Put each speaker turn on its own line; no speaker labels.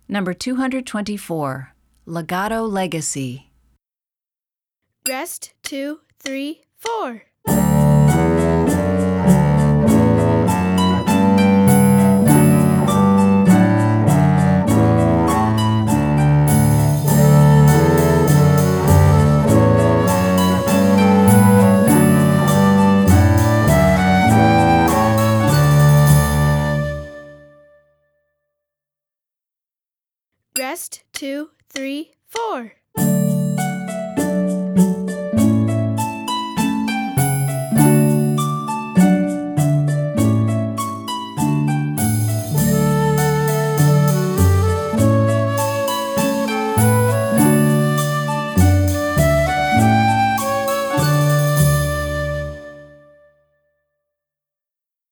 Number 224, Legato Legacy.
Rest, 2, 3, 4. Rest, 2, 3, 4.